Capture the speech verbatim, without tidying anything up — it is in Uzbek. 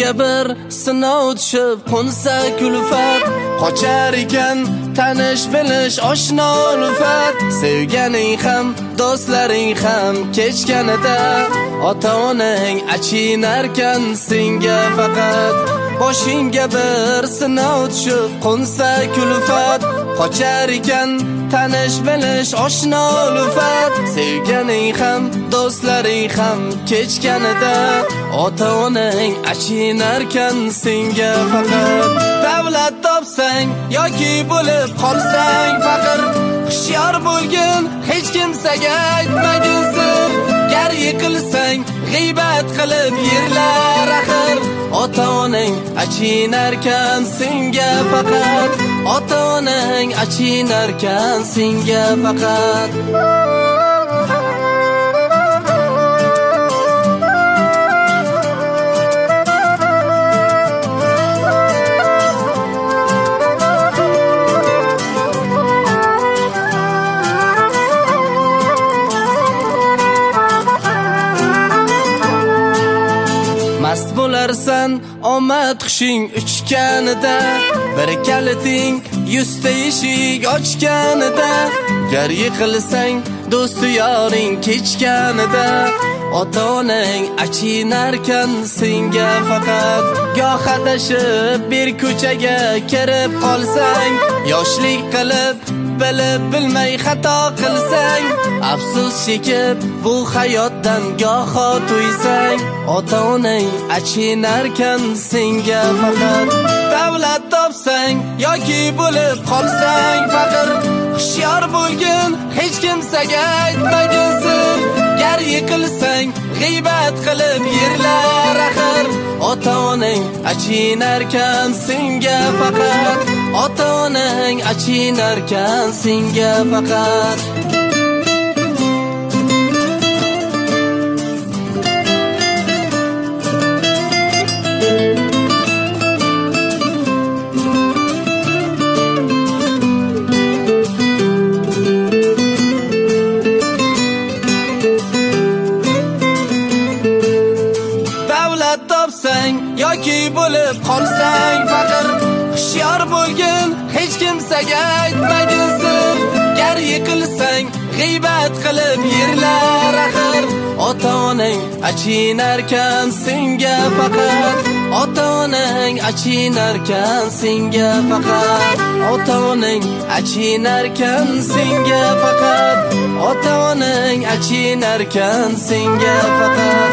senga bir sinov tushib qo'nsa kulfat, qochar ekan tanish bilish oshno ulfat. Sevganing ham do'stlaring ham kechganida ota-onang achinarkan senga faqat. Boshingga bir sinov tushib qo'nsa kulfat, qochar ekan tanish bilish oshno ulfat. Sevganing ham do'stlaring ham kechganida ota-onang achinarkan senga faqat. Davlat topsang yoki bo'lib qolsang faqir, hushyor bo'lgin hech kimsaga aytmagin sir. Gar yiqilsang g'iybat qilib yerlar axir, ota-onang achinarkan senga faqat. Ota-onang achinarkan senga faqat. Mast bo'larsan omad xushing uchganida, bir kaliting yuzta eshik ochganida. Gar yiqilsang do'sti yoring kechganida, ota-onang achinarkan senga faqat. Goh adashib bir ko'chaga kirib qolsang, yoshlik qilib bilib bilmay xato qilsang, afsus chekib bu hayotdan goho to'ysang, ota-onang achinarkan senga faqat. Davlat topsang yoki bo'lib qolsang faqir, hushyor bo'lgin hech kimsaga aytmagin sir. Gar yiqilsang g'iybat qilib yerlar axir, ota-onang achinarkan senga faqat. Ota-onang achinarkan senga faqat. Topsang yoki bo'lib qolsang faqir, hushyor bo'lgin hech kimsaga aytmagin sir. Gar yiqilsang g'iybat qilib yerlar axir, ota-onang achinarkan senga faqat. Ota-onang achinarkan senga faqat. Ota-onang achinarkan senga faqat. Ota-onang achinarkan senga faqat.